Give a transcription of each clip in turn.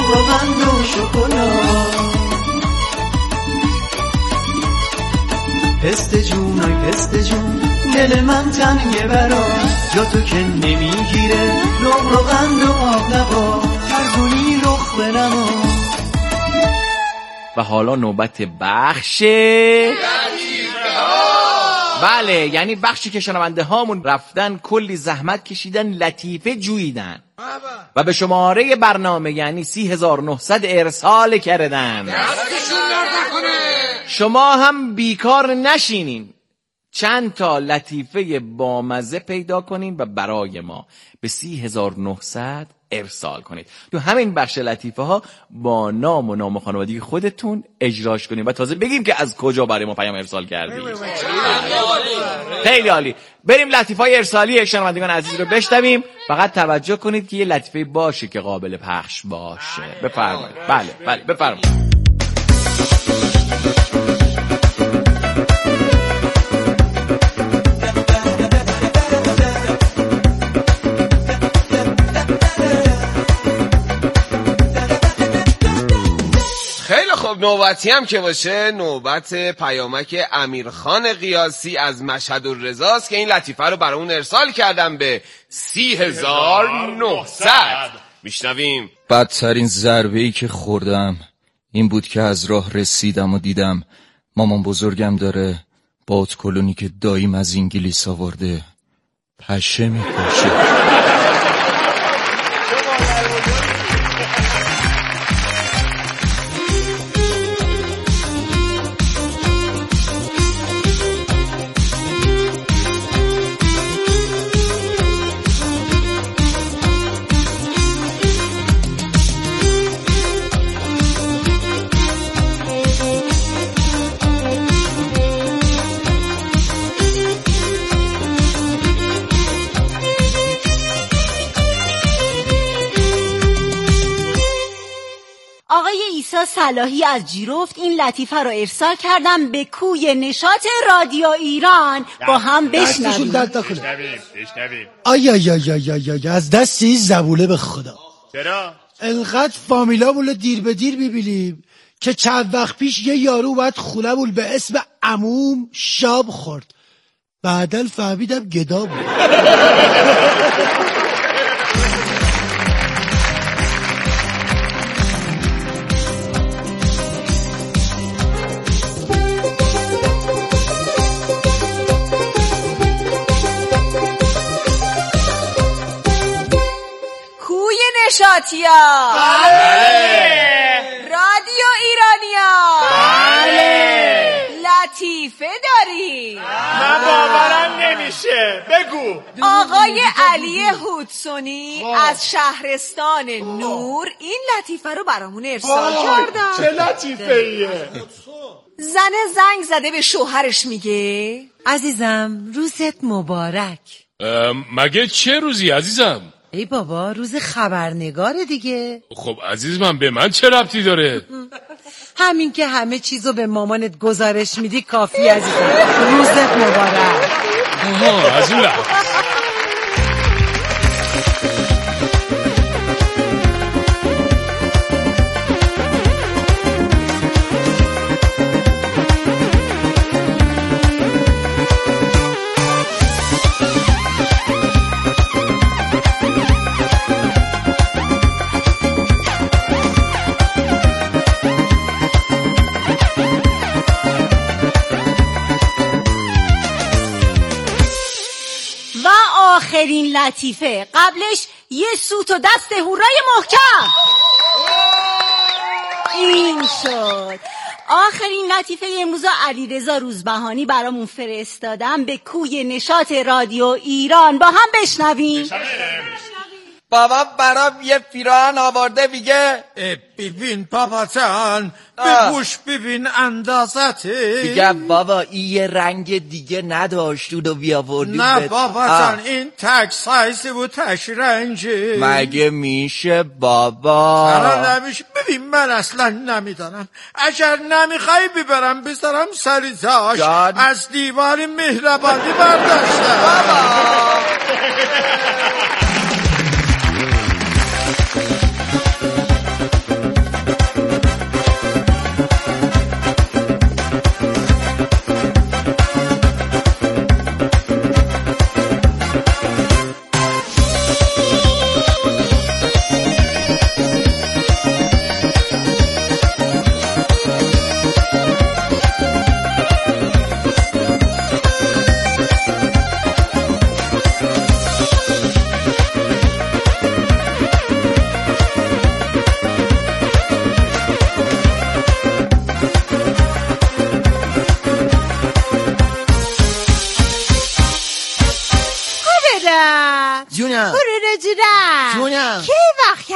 روغن و شکلات. پسته جون آی پسته جون دل من تنگه برات، جا تو که نمیگیره روغن و آب نبا، هرگونی رخ بنما. و حالا نوبت بخش بله، یعنی بخشی که شنونده هامون رفتن کلی زحمت کشیدن، لطیفه جویدن و به شماره برنامه یعنی 30,900 ارسال کردن. شما هم بیکار نشینین، چند تا لطیفه بامزه پیدا کنین و برای ما به 30,900 ارسال کنید. تو همین بخش لطیفه ها با نام و نام خانوادگی خودتون اجراش کنید و تازه بگیم که از کجا برای ما پیام ارسال کردید. خیلی عالی. بریم لطیفه های ارسالی شنوندگان عزیز رو بشنویم. فقط توجه کنید که یه لطیفه باشه که قابل پخش باشه. بفرمایید. بله بفرمایید. خب نوبتی هم که باشه، نوبت پیامک امیرخان قیاسی از مشهد الرضاست که این لطیفه رو برامون ارسال کردم به 30,900. میشنویم. بدترین ضربه‌ای که خوردم این بود که از راه رسیدم و دیدم مامان بزرگم داره باد کلونی که داییم از انگلیس آورده پشه میپاشه. صلاحی از جیرفت این لطیفه رو ارسال کردم به کوی نشاط رادیو ایران. با هم بشنویم. آی از دستی زبوله به خدا. چرا؟ انقدر فامیلا بوله دیر به دیر میبینیم که چند وقت پیش یه یارو باید خونه بول به اسم عموم شاب خورد، بعداً فهمیدم گدا بود. نشاتیا رادیو ایرانیا لطیفه داری؟ من باورم نمیشه، بگو. آقای علی هودسونی از شهرستان نور این لطیفه رو برامون ارسال کردن. چه لطیفه ایه؟ زنه زنگ زده به شوهرش میگه عزیزم روزت مبارک. مگه چه روزی عزیزم؟ ای بابا روز خبرنگاره دیگه. خب عزیزم به من چه ربطی داره؟ همین که همه چیزو به مامانت گزارش میدی کافی عزیزم. روزت مبارک. از اون لحظه آخرین لطیفه، قبلش یه سوت و دست هورای محکم. این شد آخرین لطیفه امروز. علیرضا روزبهانی برامون فرستادم به کوی نشاط رادیو ایران. با هم بشنویم. بابا برام یه پیراهن آورده میگه ببین بابا جان بگوش ببین اندازته. میگه بابا این یه رنگ دیگه نداشت اونو بیاوردی. نه بابا جان این تک سایزی بود تک رنجی. مگه میشه بابا؟ چرا نمیشه؟ ببین من اصلا نمیدانم. اگر نمیخوای ببرم بذارم سری جاش. از دیوار مهربانی برداشتم بابا.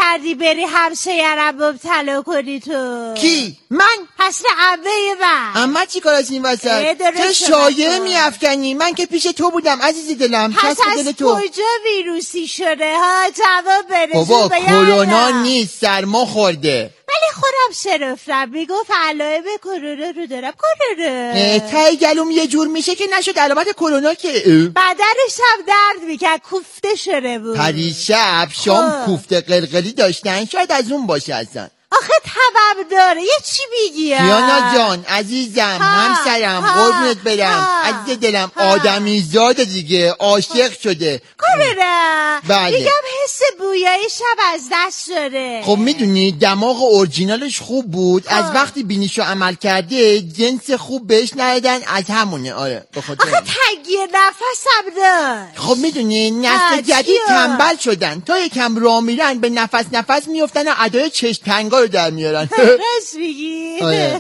کردی بری همسایه رو مبتلا کنی تو؟ کی؟ من؟ پس عمه من. اما چی کار از این وسط؟ تو شایعه میافکنی. من که پیش تو بودم عزیزی دلم. پس از کجا ویروسی شده ها؟ جواب برسون. بابا کرونا نیست، سرما خورده. ولی خودم شرفتم میگفت علائم کرونا رو دارم. کرونا تای گلوم یه جور میشه که نشد علامت کرونا که بدنش هم درد میکرد، کوفته شده بود. پریشب شام کوفته قلقلی داشتن، شاید از اون باشه اصلا. آخه تبم داره. یه چی میگی؟ کیانا جان عزیزم، همسرم، قربونت برم، عزیز دلم، آدمی زاده دیگه، عاشق شده. کرونا بله. میگم حس بویایی شب از دست داره. خب میدونی دماغ اورجینالش خوب بود، از وقتی بینیشو عمل کرده جنس خوب بهش ندادن، از همونه. آره بخاطر آخه تنگی نفسم داشت. خب میدونی نسل جدید تنبل شدن، تا یکم راه میرن به نفس میفتن و ادای چشم تنگا رو در میارن. راست میگی؟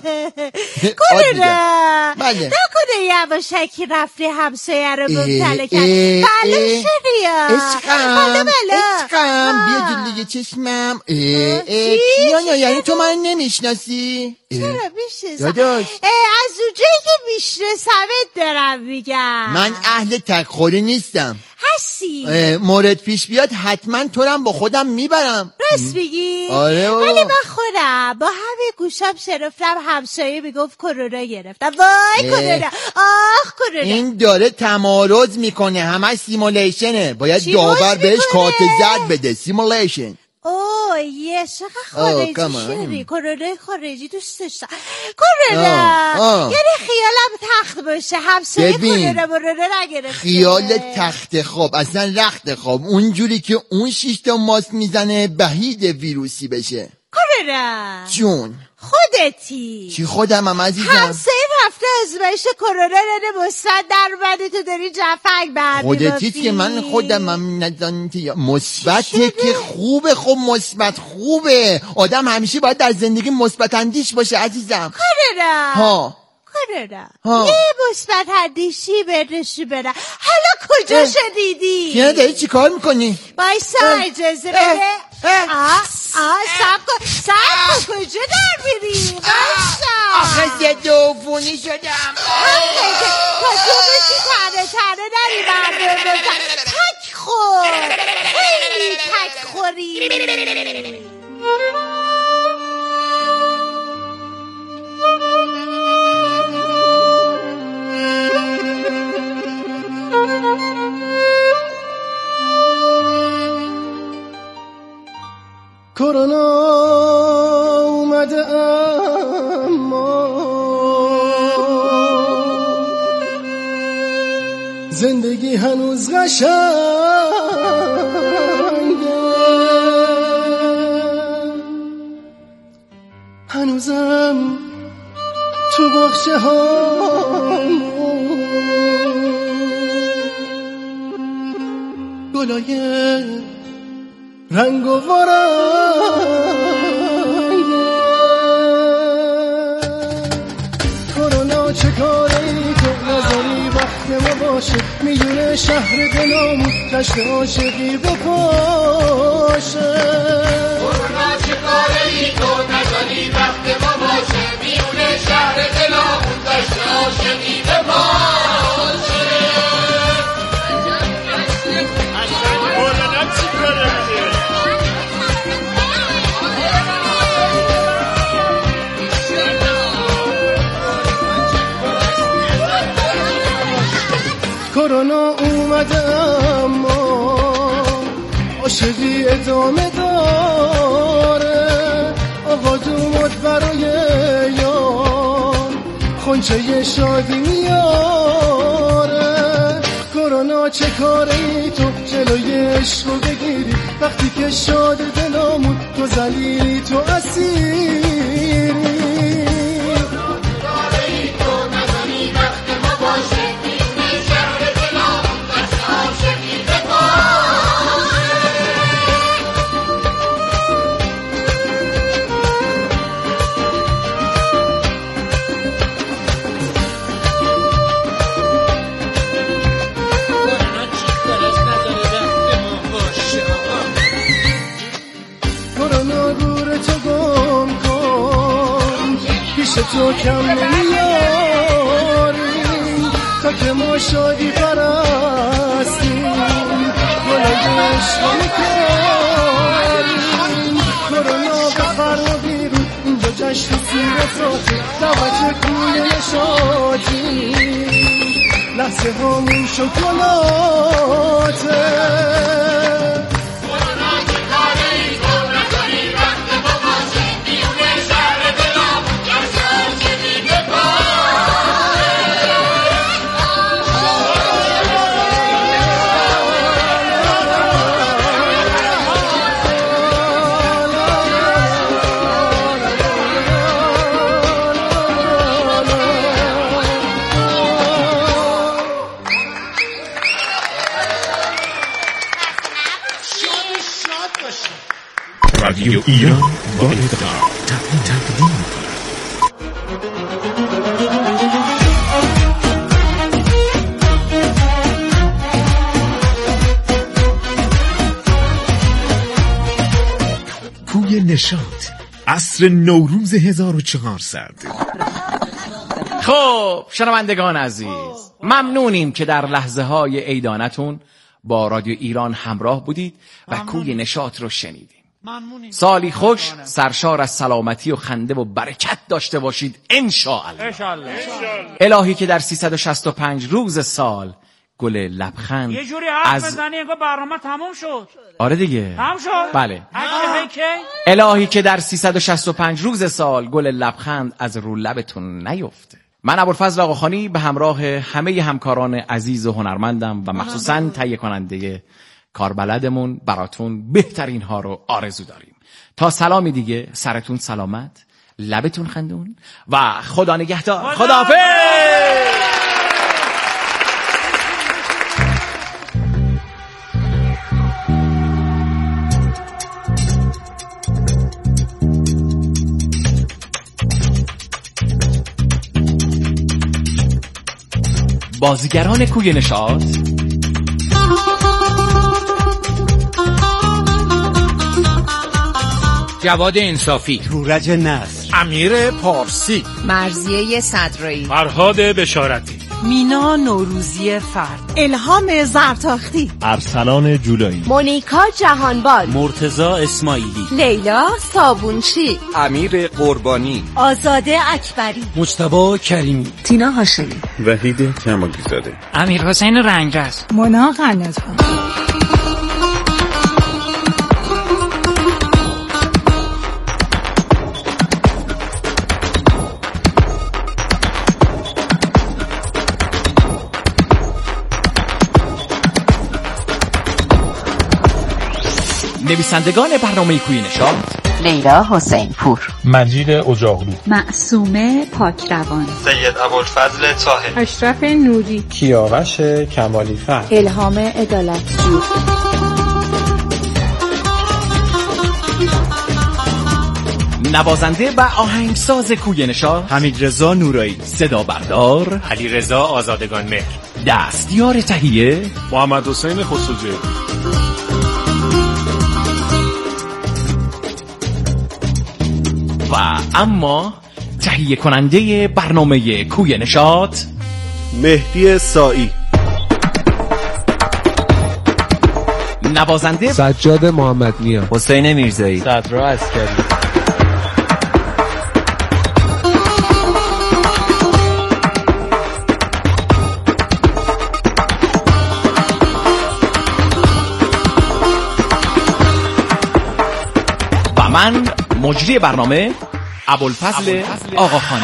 کرونا بله. نکنه یواشکی رفتی همسایه رو مبتلا کرد. بله شدیا عشقم بیا جلوی دیگه چشمم. کیانا یعنی تو من نمیشناسی؟ چرا میشناسم؟ داداش از اونجایی که میشناسمت دارم میگم. من اهل تکخوری نیستم. هستی؟ مورد پیش بیاد حتما تو رم با خودم میبرم. راست میگی؟ آره ولی من خودم با همه گوشم شرفتم همسایه میگفت کرونا گرفتم. وای کرونا، آخ کرونا. این داره تمارض میکنه، همه سیمولیشنه، باید داور بهش کارت زرد بده. سیمولیشن. اوه یه چقدر خارجی شدی. کرونا خارجی دوست داشتم. کرونا یعنی خیالم تخت باشه همسایه کرونا نگرفته. خیال تخت خواب اصلا رخت خواب، اونجوری که اون 6 تا ماسک میزنه بهید ویروسی بشه. کرونا جون خودتی. چی خودمم عزیزم؟ همسایه رفته ازمایش کرونا نده مثبت در اومده، تو داری جفنگ برمی خودتیت که من خودمم ندانتی مثبته که خوبه. خب مثبت خوبه، آدم همیشه باید در زندگی مثبت اندیش باشه عزیزم. کرونا کرونا یه مثبت اندیشی بهش بدم. حالا کجا شدیدی؟ کیانا داری چی کار میکنی؟ بایسا اجازه بده. سب کن کجا در میری؟ بایسا آخه زدوفونی شدم. کجا بشی تنه نری مردم تک خور، خیلی تک خوری. کرونا اومده اما زندگی هنوز قشنگه، هنوزم تو باغچه ها گلای رنگ و کرونا چه کاری تو نذاری وقت ما باشه، میدونه شهر دلامون جشن عاشقی بپاشه. کرونا چه کاری تو نذاری وقت ما باشه، میدونه شهر دلامون جشن عاشقی بپاشه. کرونا اومده اما عاشقی ادامه داره، آقا دومد برای یار خونچه شادی میاره. کرونا چه کاری تو جلوی عشق رو بگیری، وقتی که شاد دلامون تو ذلیلی تو اسیری. مثل تو کم نمیاریم تا که ما شادی پرستیم گلای عشق میکنیم کرونا بخر و بیرون اینجا جشن سیرساتی دعوت کوی نشاطی لحظه همون شکلاته رادیو ایران با افتخار تقدیم کوی نشاط عصر نوروز 1400. خب شنوندگان عزیز، ممنونیم که در لحظه های عیدانتون با رادیو ایران همراه بودید و کوی نشاط رو شنیدیم. سالی خوش سرشار از سلامتی و خنده و برکت داشته باشید انشاءالله. الهی که در 365 روز سال گل لبخند یه جوری حرف بزنی انگار برنامه تموم شد. آره دیگه تموم شد. بله. کی؟ الهی که در 365 روز سال گل لبخند از رو لبتون نیفته. من ابوالفضل آقاخانی به همراه همه همکاران عزیز و هنرمندم و مخصوصاً تهیه کننده کاربلدمون براتون بهترین ها رو آرزو داریم. تا سلامی دیگه، سرتون سلامت، لبتون خندون و خدا نگهدار. خداحافظ. بازیگران کوی نشاط: جواد انصافی، رورج نصر، امیر پارسی، مرضیه صدرایی، فرهاد بشارتی، مینا نوروزی فرد، الهام زرتاختی، ارسلان جولایی، مونیکا جهانبال، مرتضی اسماعیلی، لیلا صابونچی، امیر قربانی، آزاده اکبری، مجتبی کریمی، تینا هاشمی، وحید کمالیزاده، امیر حسین رنگرز، مونا قنات‌ها. نویسندگان برنامه کوی نشاط: لیلا حسین پور، مجید اجاقلو، معصومه پاکروان، سید ابوالفضل طاهر، اشرف نوری، کیاوش کمالی فرد، الهام عدالتجو. نوازنده و آهنگساز کوی نشاط: حمیدرضا نورایی، صدا بردار: علیرضا آزادگان مهر، دستیار تهیه: محمد حسین خسروجی. و اما تهیه کننده برنامه کوی نشاط: مهدی سایی، نوازنده: سجاد محمد نیا، حسین میرزایی، صدرا عسکری. و من مجری برنامه ابوالفضل آقاخانی.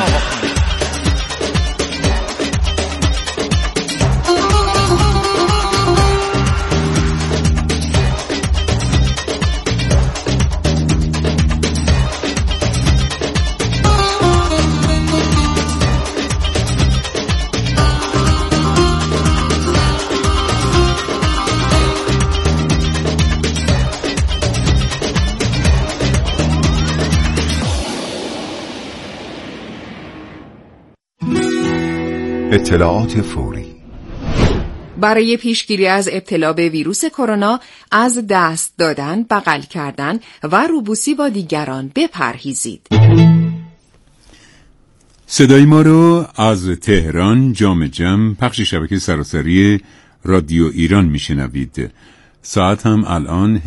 اطلاعات فوری برای پیشگیری از ابتلا به ویروس کرونا از دست دادن، بغل کردن و روبوسی با دیگران بپرهیزید. صدای ما رو از تهران جام جم پخش شبکه سراسری رادیو ایران میشنوید. ساعت هم الان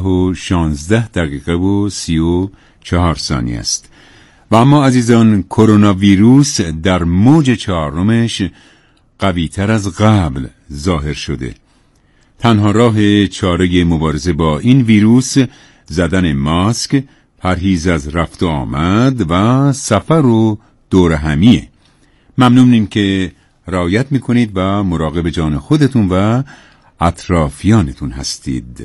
17:16 است. و اما عزیزان، کرونا ویروس در موج 4 قوی تر از قبل ظاهر شده. تنها راه چاره مبارزه با این ویروس زدن ماسک، پرهیز از رفت و آمد و سفر و دور همیه. ممنونیم که رعایت میکنید و مراقب جان خودتون و اطرافیانتون هستید.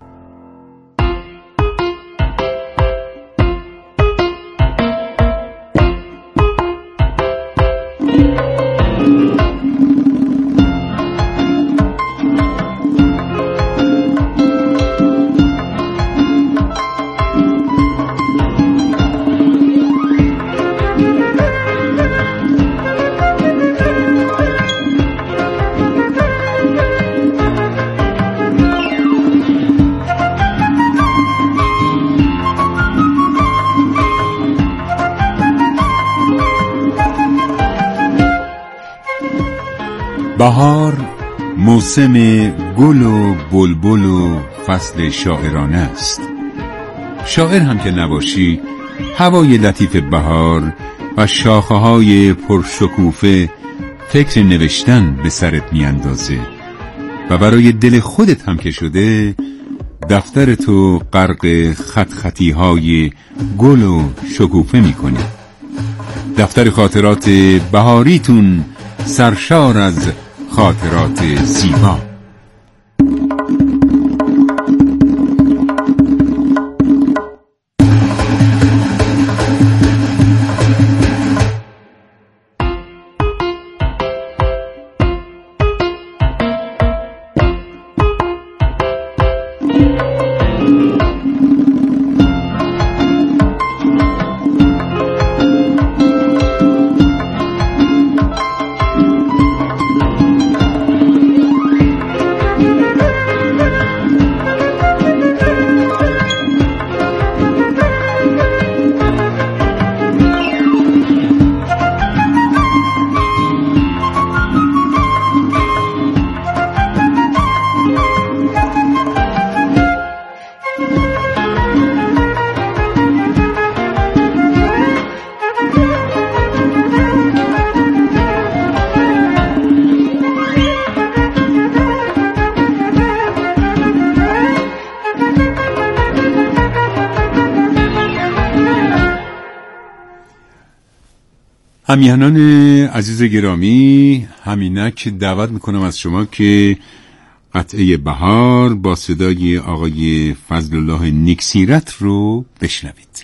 بهار موسم گل و بلبل و فصل شاعرانه است. شاعر هم که نباشی، هوای لطیف بهار و شاخه‌های پرشکوفه فکر نوشتن به سرت میاندازه و برای دل خودت هم که شده، دفتر تو غرق خط خطی‌های گل و شکوفه میکنی. دفتر خاطرات بهاریتون سرشار از خاطرات زیبا. همیهنان عزیز گرامی، همینک دعوت میکنم از شما که قطعه بهار با صدای آقای فضل الله نیکسیرت رو بشنوید.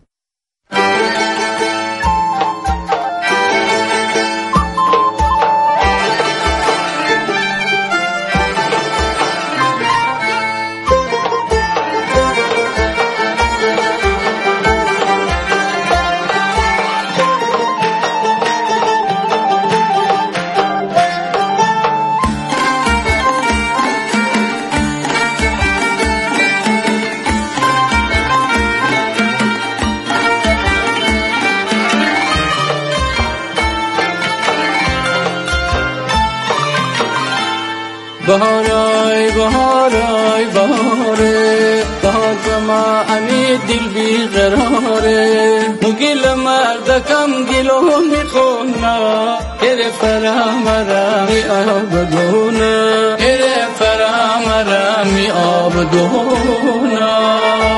بهارای بهارای بهاره، بهار به ما امی دل بی قراره، مگیل مردکم گلو میخونا، اره فرامرا می آب دونا، اره فرامرا می آب دونا.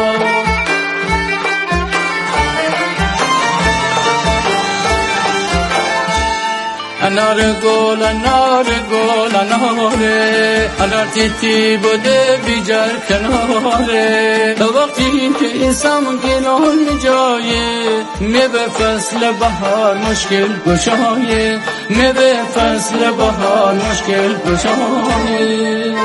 انار گل انار گل اناره، انار تیتی بوده بیجار کناره، تا وقتی که انسان گلون جایه، می به فصل بهار مشکل گشایه، می به فصل بهار مشکل گشایه.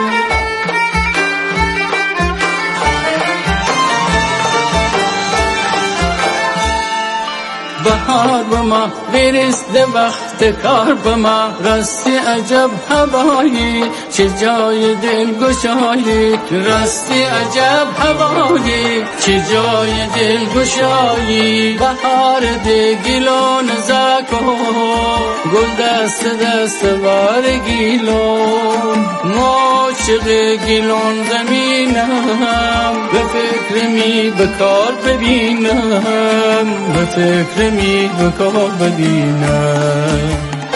بهار به ما برسد وقت کار به ما، راستی عجب هوایی چه جای دل گشایی، راستی عجب هوایی چه جای دلگشایی بهار گیلان زکو گل دست دست بار گیلان ماشق گیلان زمینم به فکر می بکار ببینم به فکر می بکار ببینم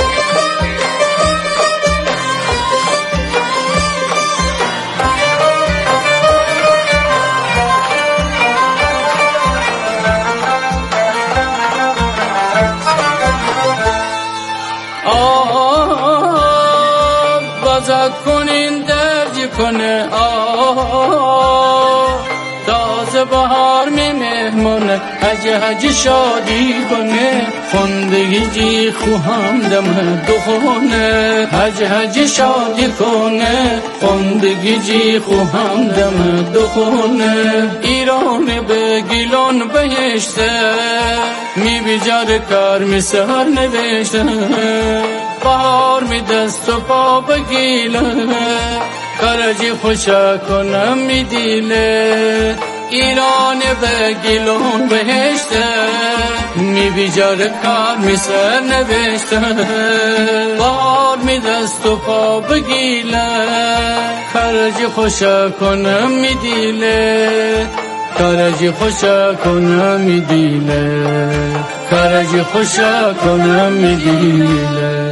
کنین درج کنه تازه بهار می مهمونه هج شادی کنه خندگی جی خوهم دم دخونه هج شادی کنه خندگی جی خوهم دم دخونه ایران به گیلان بهشته می بیجار کار می سهر نوشته بهار می دست و پا بگیله کرجی خوشا کنم می دیله ایران به گیلون بهشته می بیجار کار می سر نوشته بهار می دست و پا بگیله کرجی خوشا کنم می دیله کرجی خوشا کنم می دیله کرجی خوشا کنم می دیله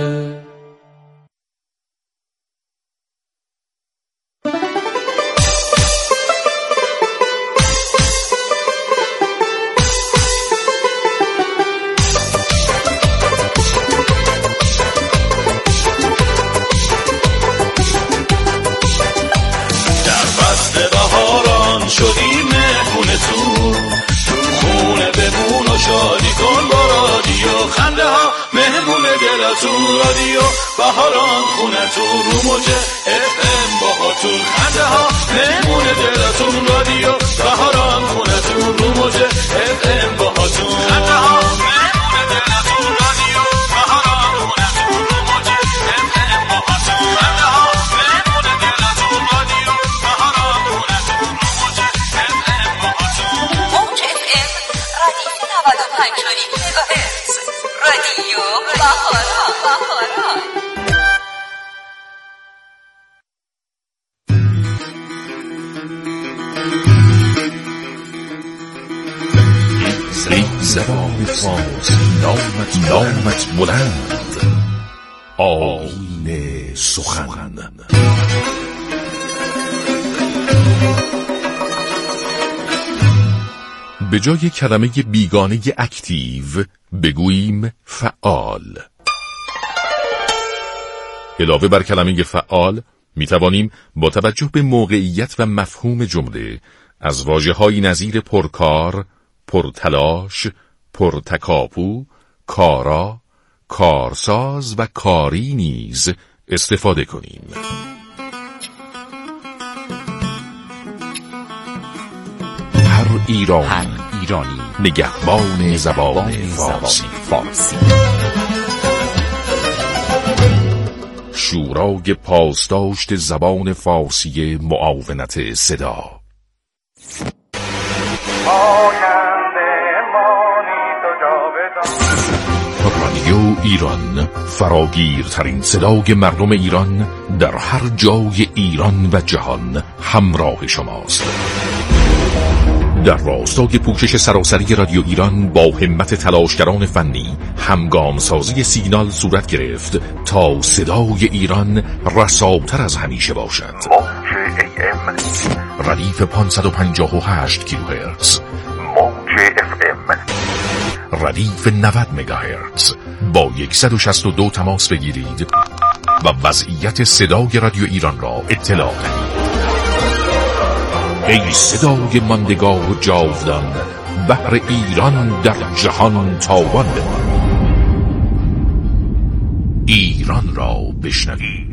رادیو بهاران خونه تو رو موجه FM باهاتون خنده ها مهمون دلتون رادیو بهاران خونه تو رو موجه FM باهاتون خنده ها مهمون دلتون رادیو بهاران خونه تو رو موجه FM باهاتون خنده ها مهمون دلتون رادیو بهاران خونه تو رو موجه FM باهاتون موج FM رادیو 95 مگاهرتز رادیو بهاران زبان فارسی نامت بلند آیین سخن به جای کلمه بیگانه اکتیو بگوییم فعال. علاوه بر کلمه فعال می توانیم با توجه به موقعیت و مفهوم جمله از واژه‌هایی نظیر پرکار، پرتلاش، پرتکاپو، کارا، کارساز و کاری نیز استفاده کنیم. هر ایرانی نگهبان زبان فارسی. شورای پاسداشت زبان فارسی معاونت صدا. رادیو ایران، فراگیرترین صدای مردم ایران در هر جای ایران و جهان همراه شماست. در راستای پوشش سراسری رادیو ایران با همت تلاشگران فنی همگام سازی سیگنال صورت گرفت تا صدای ایران رساتر از همیشه باشد. موج AM ردیف 558 کیلوهرتز، موج FM ردیف 90 مگاهرتز. با 162 تماس بگیرید و وضعیت صدای رادیو ایران را اطلاع دهید. ای صدای ماندگار و جاودان، بحر ایران در جهان تاوان بمان. ایران را بشنویم.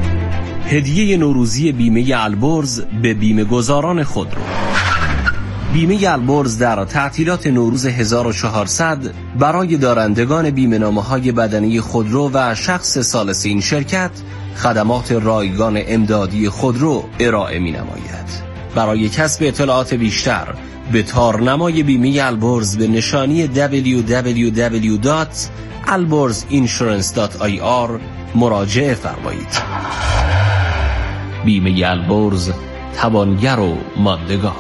هدیه نوروزی بیمه البرز به بیمه گذاران خودرو. بیمه البرز در تعطیلات نوروز 1400 برای دارندگان بیمه‌نامه‌های بدنی خودرو و شخص ثالث این شرکت خدمات رایگان امدادی خودرو ارائه می‌نماید. برای کسب اطلاعات بیشتر به تارنمای بیمه البرز به نشانی www.alborzinsurance.ir مراجعه فرمایید. بیمه البرز، توانگر و ماندگار.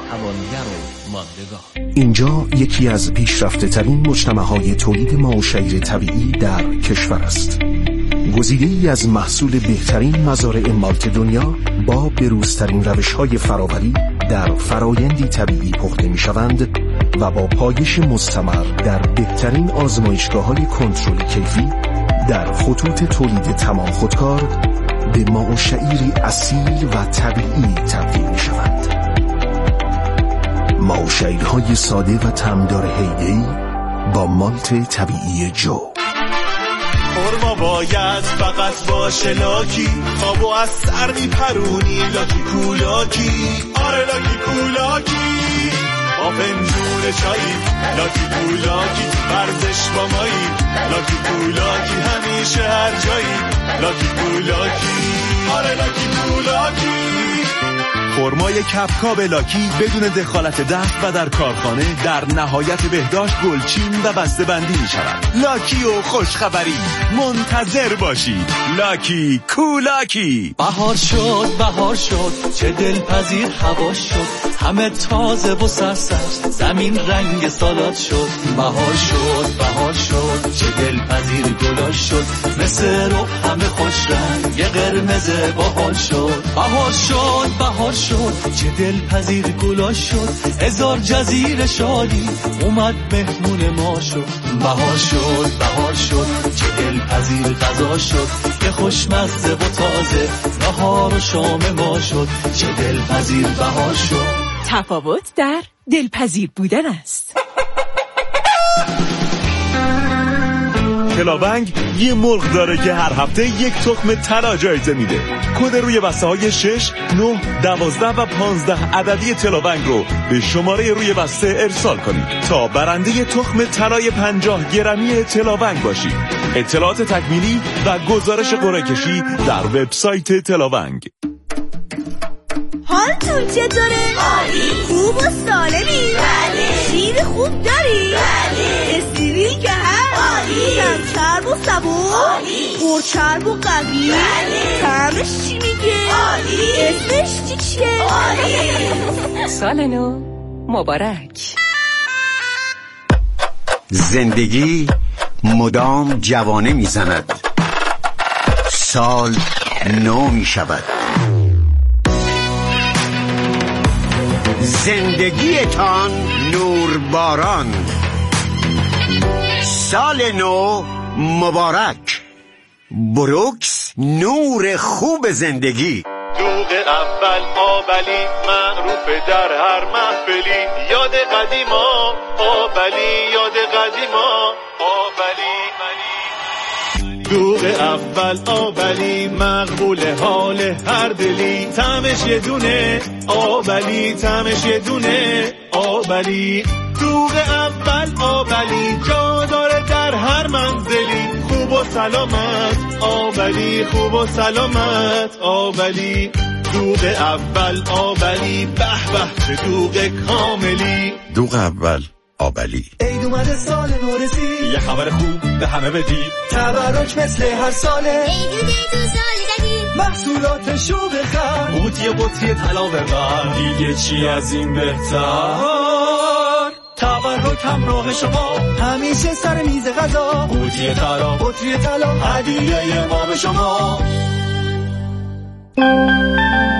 اینجا یکی از پیشرفته ترین مجتمع‌های تولید ماه‌وشیر طبیعی در کشور است. گزیده‌ای از محصول بهترین مزارع مالت دنیا با بروزترین روش‌های فراوری در فرایندی طبیعی پخته می‌شوند و با پایش مستمر در بهترین آزمایشگاه‌های کنترل کیفی در خطوط تولید تمام خودکار به ماه‌وشیری اصیل و طبیعی تبدیل می‌شوند. ماه‌وشیرهای ساده و طعمدار هیدی با مالت طبیعی جو. خورما باید فقط باشه لاکی، خوابو از سر میپرونی لاکی کولاکی. آره لاکی کولاکی با فنجون چایی، لاکی کولاکی ورزش با مایی، لاکی کولاکی همیشه هر جایی، لاکی کولاکی. آره لاکی کولاکی. خرمای کپکاب لاکی بدون دخالت دست و در کارخانه در نهایت بهداشت گلچین و بسته بندی می شود. لاکی و خوشخبری منتظر باشید. لاکی کولاکی. بهار شد چه دلپذیر هوا شد، همه تازه و سرسبز زمین رنگ سالاد شد. بهار شد چه دلپذیر گلا شد، مثل رو همه خوش رنگ قرمز باحال شد. بهار شد چه دلپذیر گلا شد، هزار جزیره شادی اومد مهمون ما شد. بهار شد چه دلپذیر غذا شد، یه خوشمزه و تازه نهار و شام ما شد. چه دلپذیر بهار شد. تفاوت در دلپذیر بودن است. تلاونگ یه مرغ داره که هر هفته یک تخم طلا جایزه میده. کد روی بسته های 6, 9, 12 و 15 عددی تلاونگ رو به شماره روی بسته ارسال کنید تا برنده تخم طلای 50 گرمی تلاونگ باشید. اطلاعات تکمیلی و گزارش قرعه کشی در وبسایت تلاونگ. حالتون چطوره؟ عالی. خوب و سالمی؟ بله. شیر خوب داری؟ بله. استریل که هست؟ عالی. کم چرب و صبور؟ عالی. پرچرب و قوی؟ بله. طعمش چی میگه؟ عالی. اسمش چیه؟ عالی. سال نو مبارک. زندگی مدام جوانه میزند، سال نو میشود. زندگیتان نورباران، سال نو مبارک. بروکس، نور خوب زندگی. دوغ اول آبلی معروف در هر محفلی، یاد قدیما آبلی، یاد قدیما آبلی. دوغ اول آبلی مقبول حال هر دلی، طعمش یه دونه آبلی، طعمش یه دونه آبلی. دوغ اول آبلی جا داره در هر منزلی، خوب و سلامت آبلی، خوب و سلامت آبلی. دوغ اول آبلی، به به چه دوغ کاملی. دوغ اول آبلی. عید اومده سال نو رسید، یه خبر خوب به همه بدید. تبرک مثل هر ساله، عیدونه تو سال جدید، محصولاتشو بخر، قوطی طلا ببر، دیگه چی از این بهتر. تبرک همراه شما همیشه سر میز غذا، قوطی طلا هدیه ما به شما.